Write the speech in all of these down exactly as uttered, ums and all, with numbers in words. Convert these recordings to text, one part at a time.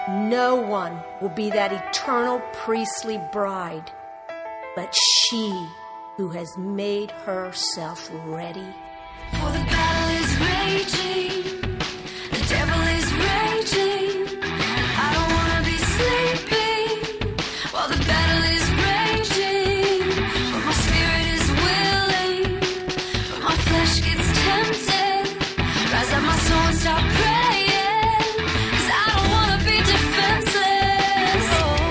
No one will be that eternal priestly bride, but she who has made herself ready. For the battle is raging, the devil is raging, I don't wanna be sleeping while the battle is raging. For my spirit is willing, but my flesh gets tempted. Rise up my soul and start praying, 'cause I don't wanna be defenseless. Oh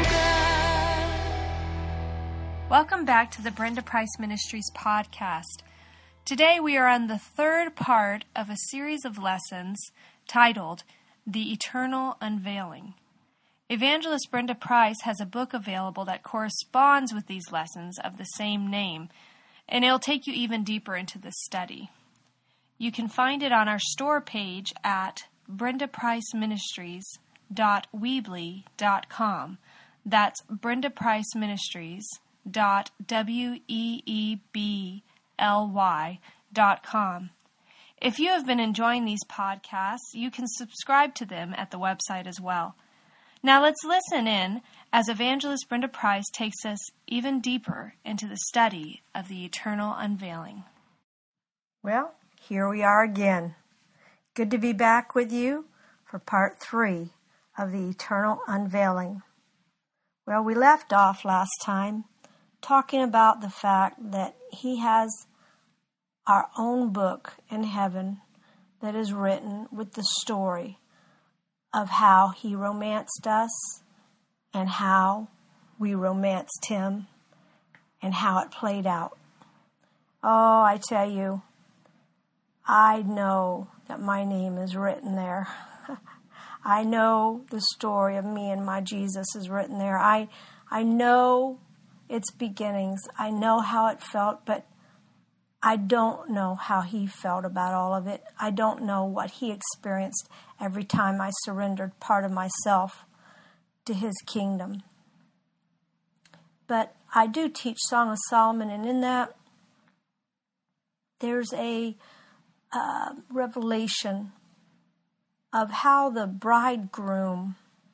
God. Welcome back to the Brenda Price Ministries podcast. Today we are on the third part of a series of lessons titled The Eternal Unveiling. Evangelist Brenda Price has a book available that corresponds with these lessons of the same name, and it'll take you even deeper into this study. You can find it on our store page at brenda price ministries dot weebly dot com. That's brenda price ministries dot w e e b l y dot com. If you have been enjoying these podcasts, you can subscribe to them at the website as well. Now let's listen in as Evangelist Brenda Price takes us even deeper into the study of the eternal unveiling. Well, here we are again. Good to be back with you for part three of the eternal unveiling. Well, we left off last time talking about the fact that He has our own book in heaven that is written with the story of how He romanced us and how we romanced Him and how it played out. Oh, I tell you, I know that my name is written there. I know the story of me and my Jesus is written there. I, I know its beginnings. I know how it felt, but I don't know how He felt about all of it. I don't know what He experienced every time I surrendered part of myself to His kingdom. But I do teach Song of Solomon, and in that there's a uh, revelation of how the bridegroom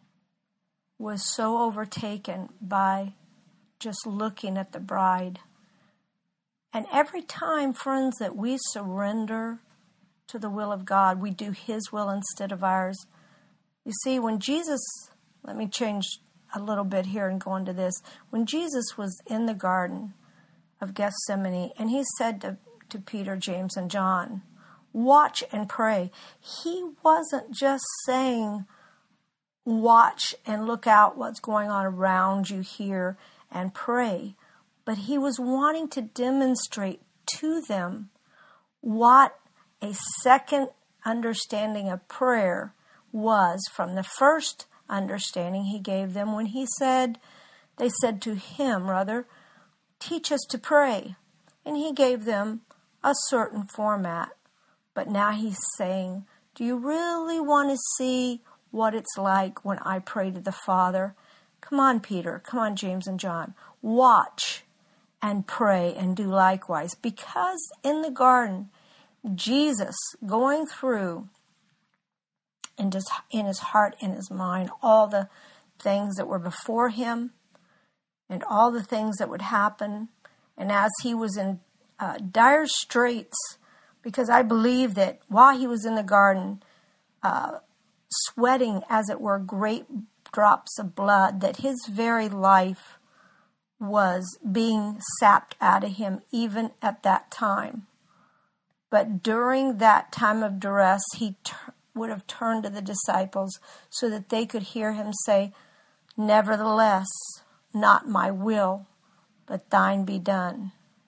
was so overtaken by just looking at the bride. And every time, friends, that we surrender to the will of God, we do His will instead of ours. You see, when Jesus, let me change a little bit here and go into this. When Jesus was in the Garden of Gethsemane, and He said to, to Peter, James, and John, watch and pray. He wasn't just saying, watch and look out what's going on around you here and pray. But He was wanting to demonstrate to them what a second understanding of prayer was from the first understanding He gave them when He said, they said to Him, rather, teach us to pray. And He gave them a certain format. But now He's saying, do you really want to see what it's like when I pray to the Father? Come on, Peter. Come on, James and John. Watch and pray and do likewise. Because in the garden, Jesus going through in his, in his heart, in his mind, all the things that were before Him and all the things that would happen. And as He was in uh, dire straits, because I believe that while He was in the garden, uh, sweating, as it were, great drops of blood, that His very life was being sapped out of Him even at that time. But during that time of duress, He ter- would have turned to the disciples so that they could hear Him say, nevertheless, not my will, but thine be done.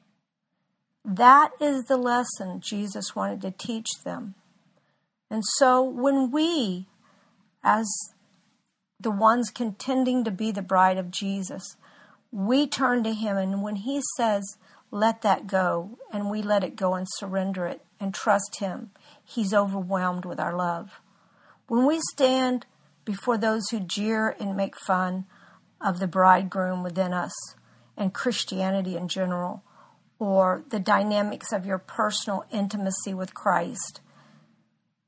That is the lesson Jesus wanted to teach them. And so when we, as the ones contending to be the bride of Jesus, we turn to Him, and when He says, let that go, and we let it go and surrender it and trust Him, He's overwhelmed with our love. When we stand before those who jeer and make fun of the bridegroom within us and Christianity in general, or the dynamics of your personal intimacy with Christ,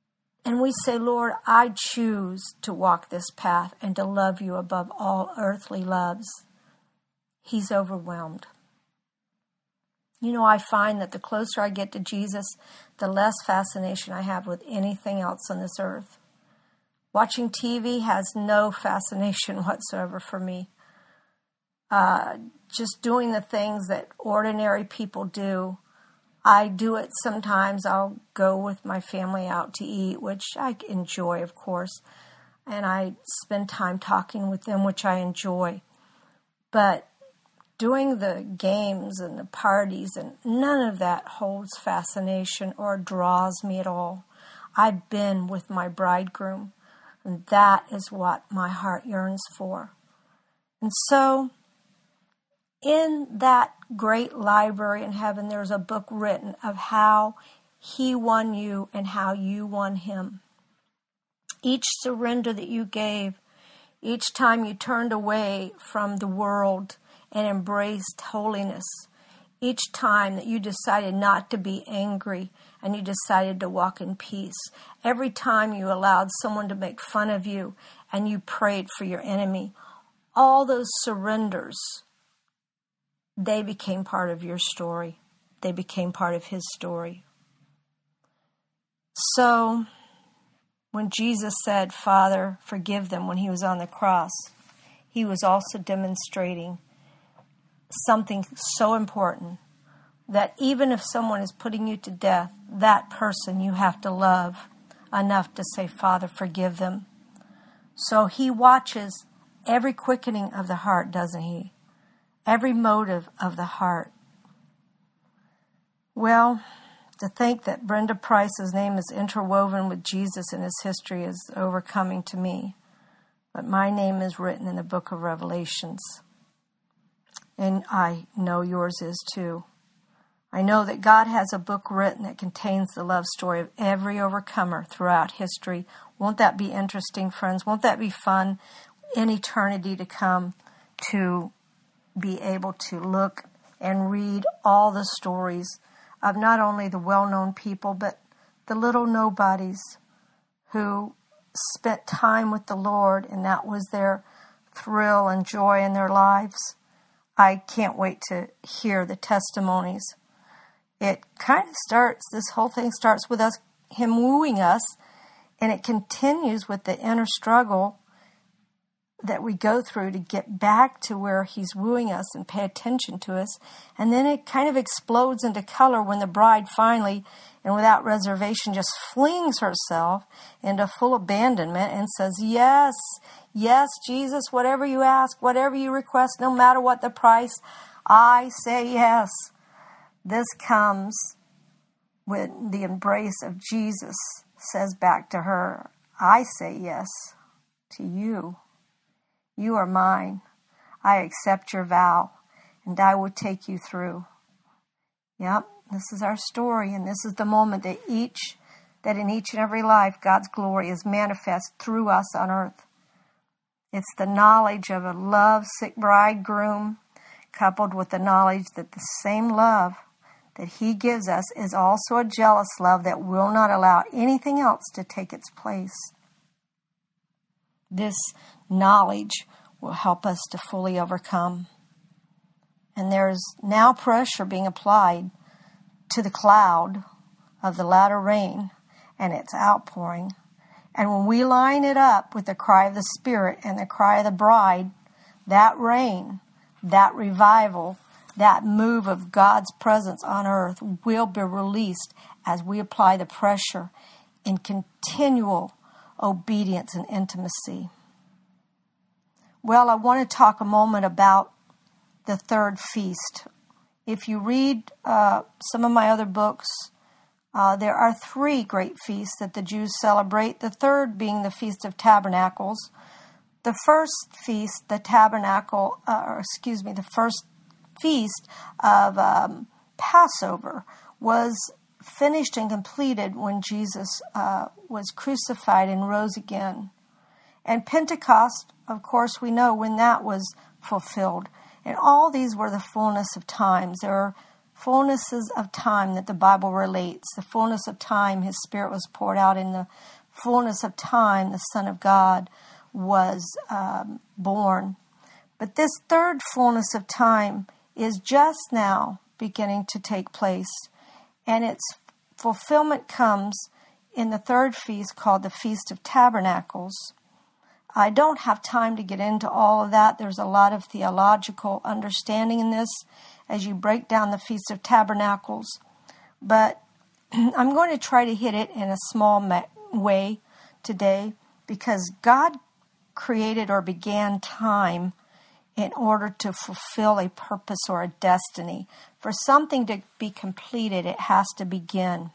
and we say, Lord, I choose to walk this path and to love you above all earthly loves, he's overwhelmed. You know, I find that the closer I get to Jesus, the less fascination I have with anything else on this earth. Watching T V has no fascination whatsoever for me. Uh, just doing the things that ordinary people do. I do it sometimes. I'll go with my family out to eat, which I enjoy, of course. And I spend time talking with them, which I enjoy. But doing the games and the parties, and none of that holds fascination or draws me at all. I've been with my bridegroom, and that is what my heart yearns for. And so, in that great library in heaven, there's a book written of how he won you and how you won him. Each surrender that you gave, each time you turned away from the world and embraced holiness, each time that you decided not to be angry and you decided to walk in peace, every time you allowed someone to make fun of you and you prayed for your enemy, all those surrenders, they became part of your story. They became part of his story. So, when Jesus said, Father, forgive them, when he was on the cross, he was also demonstrating something so important, that even if someone is putting you to death, that person you have to love enough to say, Father, forgive them. So he watches every quickening of the heart, doesn't he? Every motive of the heart. Well, to think that Brenda Price's name is interwoven with Jesus in his history is overcoming to me. But my name is written in the book of Revelations. And I know yours is too. I know that God has a book written that contains the love story of every overcomer throughout history. Won't that be interesting, friends? Won't that be fun in eternity to come, to be able to look and read all the stories of not only the well-known people, but the little nobodies who spent time with the Lord, and that was their thrill and joy in their lives. I can't wait to hear the testimonies. It kind of starts, this whole thing starts with us, him wooing us, and it continues with the inner struggle that we go through to get back to where he's wooing us and pay attention to us. And then it kind of explodes into color when the bride finally, and without reservation, just flings herself into full abandonment and says, yes, yes, Jesus, whatever you ask, whatever you request, no matter what the price, I say yes. This comes when the embrace of Jesus says back to her, I say yes to you. You are mine. I accept your vow, and I will take you through. Yep, this is our story, and this is the moment that each, that in each and every life, God's glory is manifest through us on earth. It's the knowledge of a love-sick bridegroom, coupled with the knowledge that the same love that he gives us is also a jealous love that will not allow anything else to take its place. This knowledge will help us to fully overcome. And there's now pressure being applied to the cloud of the latter rain and its outpouring. And when we line it up with the cry of the Spirit and the cry of the bride, that rain, that revival, that move of God's presence on earth will be released as we apply the pressure in continual obedience and intimacy. Well, I want to talk a moment about the third feast. If you read uh, some of my other books, uh, there are three great feasts that the Jews celebrate, the third being the Feast of Tabernacles. The first feast, the tabernacle, uh, or excuse me, the first feast of um, Passover was finished and completed when Jesus uh, was crucified and rose again. And Pentecost, of course, we know when that was fulfilled. And all these were the fullness of times. There are fullnesses of time that the Bible relates. The fullness of time, his Spirit was poured out in the fullness of time, the Son of God was um, born. But this third fullness of time is just now beginning to take place, and its fulfillment comes in the third feast called the Feast of Tabernacles. I don't have time to get into all of that. There's a lot of theological understanding in this as you break down the Feast of Tabernacles, but I'm going to try to hit it in a small ma- way today, because God created or began time in order to fulfill a purpose or a destiny. For something to be completed, it has to begin.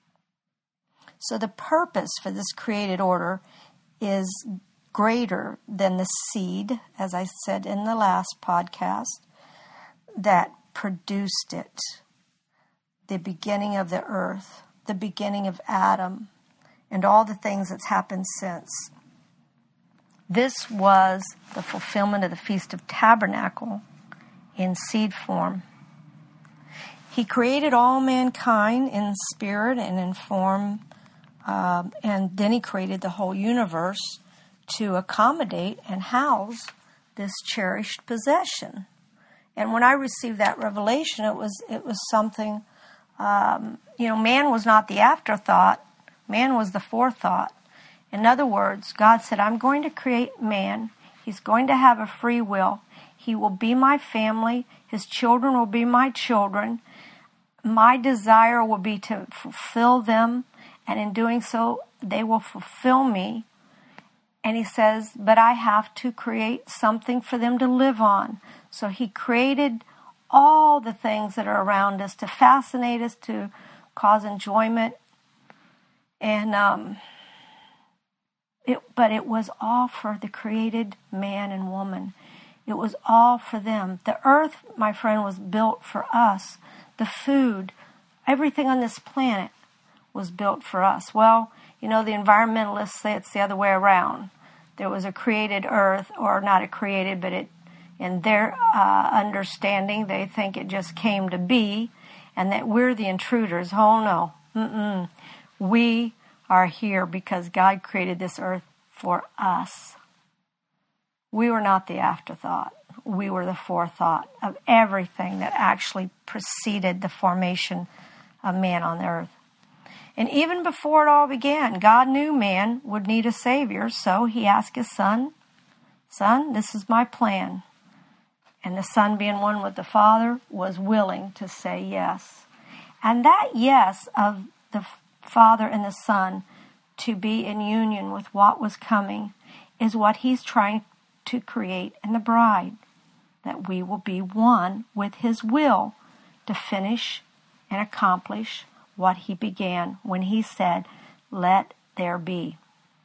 So the purpose for this created order is greater than the seed, as I said in the last podcast, that produced it. The beginning of the earth, the beginning of Adam, and all the things that's happened since. This was the fulfillment of the Feast of Tabernacle in seed form. He created all mankind in spirit and in form, um, and then he created the whole universe to accommodate and house this cherished possession. And when I received that revelation, it was it was something, um, you know, man was not the afterthought, man was the forethought. In other words, God said, I'm going to create man. He's going to have a free will. He will be my family. His children will be my children. My desire will be to fulfill them, and in doing so, they will fulfill me. And he says, but I have to create something for them to live on. So he created all the things that are around us to fascinate us, to cause enjoyment. And, um, it, but it was all for the created man and woman. It was all for them. The earth, my friend, was built for us. The food, everything on this planet was built for us. Well, you know, the environmentalists say it's the other way around. There was a created earth, or not a created, but it, in their uh, understanding, they think it just came to be, and that we're the intruders. Oh, no. Mm-mm. We are here because God created this earth for us. We were not the afterthought. We were the forethought of everything that actually preceded the formation of man on the earth. And even before it all began, God knew man would need a Savior, so he asked his son, Son, this is my plan. And the Son, being one with the Father, was willing to say yes. And that yes of the Father and the Son to be in union with what was coming is what he's trying to create in the bride, that we will be one with his will to finish and accomplish what he began when he said, let there be.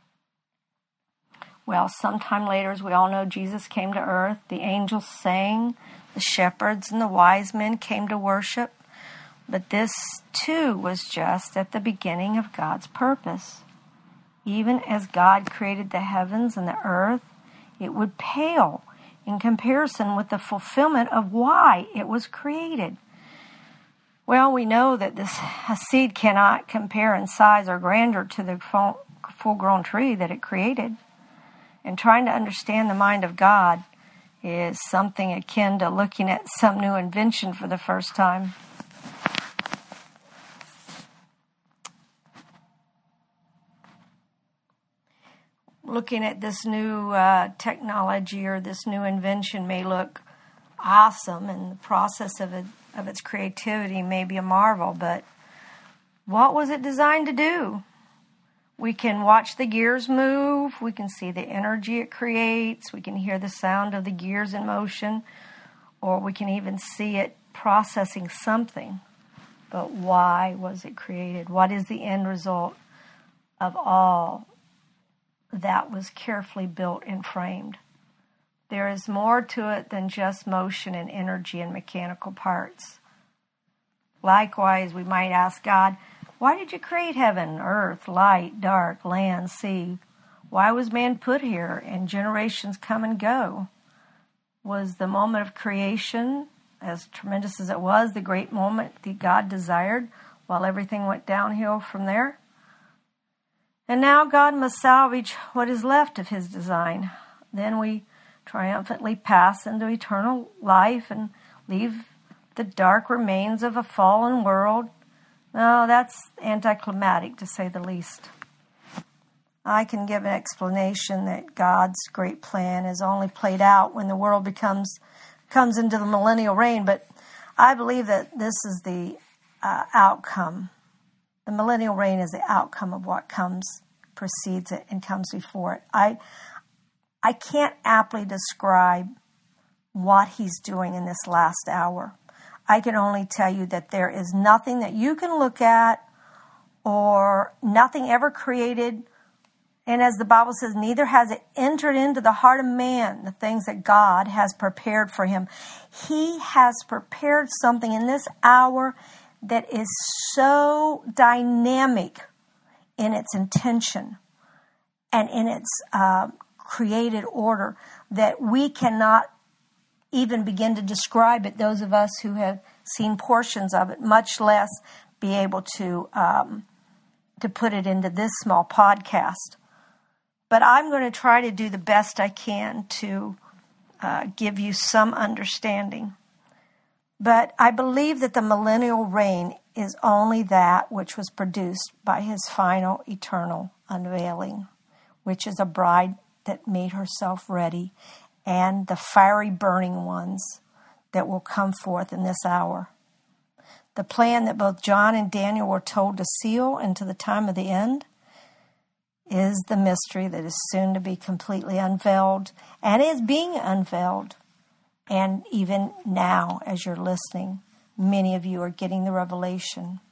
Well, sometime later, as we all know, Jesus came to earth. The angels sang, the shepherds and the wise men came to worship. But this, too, was just at the beginning of God's purpose. Even as God created the heavens and the earth, it would pale in comparison with the fulfillment of why it was created. Well, we know that this a seed cannot compare in size or grandeur to the full, full-grown tree that it created. And trying to understand the mind of God is something akin to looking at some new invention for the first time. Looking at this new uh, technology or this new invention may look awesome, and the process of it, of its creativity may be a marvel, but what was it designed to do? We can watch the gears move, we can see the energy it creates, we can hear the sound of the gears in motion, or we can even see it processing something. But why was it created? What is the end result of all that was carefully built and framed? There is more to it than just motion and energy and mechanical parts. Likewise, we might ask God, why did you create heaven, earth, light, dark, land, sea? Why was man put here and generations come and go? Was the moment of creation, as tremendous as it was, the great moment that God desired, while everything went downhill from there? And now God must salvage what is left of his design. Then we triumphantly pass into eternal life and leave the dark remains of a fallen world. No, that's anticlimactic, to say the least. I can give an explanation that God's great plan is only played out when the world becomes comes into the millennial reign, but I believe that this is the uh, outcome. The millennial reign is the outcome of what comes, precedes it, and comes before it. I I can't aptly describe what he's doing in this last hour. I can only tell you that there is nothing that you can look at or nothing ever created. And as the Bible says, neither has it entered into the heart of man the things that God has prepared for him. He has prepared something in this hour that is so dynamic in its intention and in its uh, created order that we cannot even begin to describe it, those of us who have seen portions of it, much less be able to um, to put it into this small podcast. But I'm going to try to do the best I can to uh, give you some understanding. But I believe that the millennial reign is only that which was produced by his final eternal unveiling, which is a bride that made herself ready, and the fiery burning ones that will come forth in this hour. The plan that both John and Daniel were told to seal until the time of the end is the mystery that is soon to be completely unveiled and is being unveiled. And even now, as you're listening, many of you are getting the revelation.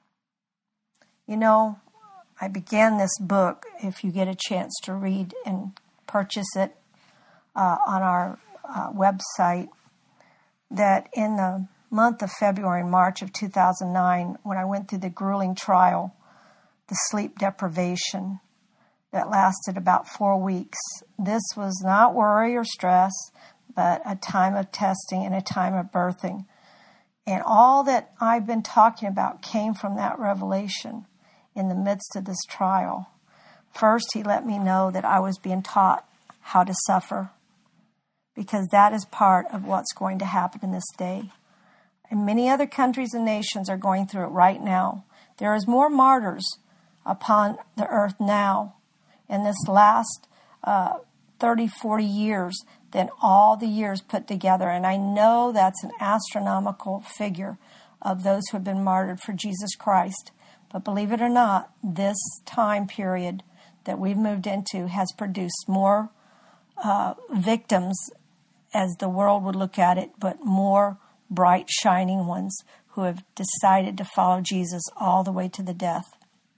You know, I began this book, if you get a chance to read and purchase it uh, on our uh, website, that in the month of February and March of two thousand nine, when I went through the grueling trial, the sleep deprivation that lasted about four weeks, this was not worry or stress, but a time of testing and a time of birthing. And all that I've been talking about came from that revelation in the midst of this trial. First, he let me know that I was being taught how to suffer, because that is part of what's going to happen in this day. And many other countries and nations are going through it right now. There is more martyrs upon the earth now in this last uh, thirty, forty years than all the years put together. And I know that's an astronomical figure of those who have been martyred for Jesus Christ. But believe it or not, this time period that we've moved into has produced more uh, victims, as the world would look at it, but more bright, shining ones who have decided to follow Jesus all the way to the death.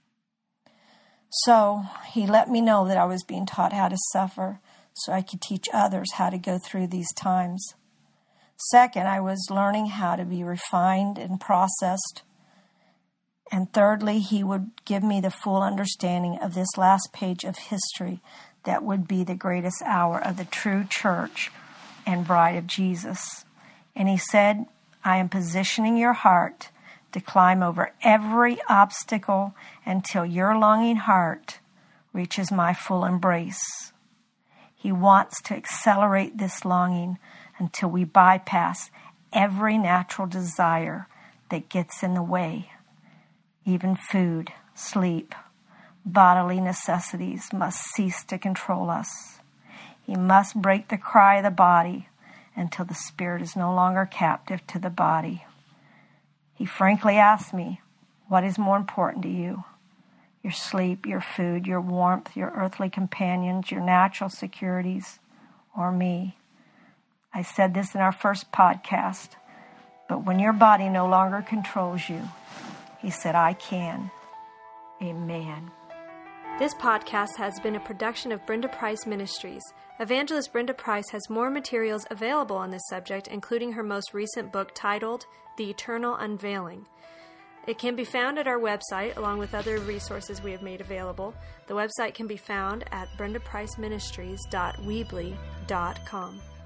So he let me know that I was being taught how to suffer so I could teach others how to go through these times. Second, I was learning how to be refined and processed. And thirdly, he would give me the full understanding of this last page of history that would be the greatest hour of the true church and bride of Jesus. And he said, I am positioning your heart to climb over every obstacle until your longing heart reaches my full embrace. He wants to accelerate this longing until we bypass every natural desire that gets in the way. Even food, sleep, bodily necessities must cease to control us. He must break the cry of the body until the spirit is no longer captive to the body. He frankly asked me, what is more important to you? Your sleep, your food, your warmth, your earthly companions, your natural securities, or me? I said this in our first podcast, but when your body no longer controls you, he said, I can. Amen. This podcast has been a production of Brenda Price Ministries. Evangelist Brenda Price has more materials available on this subject, including her most recent book titled The Eternal Unveiling. It can be found at our website, along with other resources we have made available. The website can be found at brenda price ministries dot weebly dot com.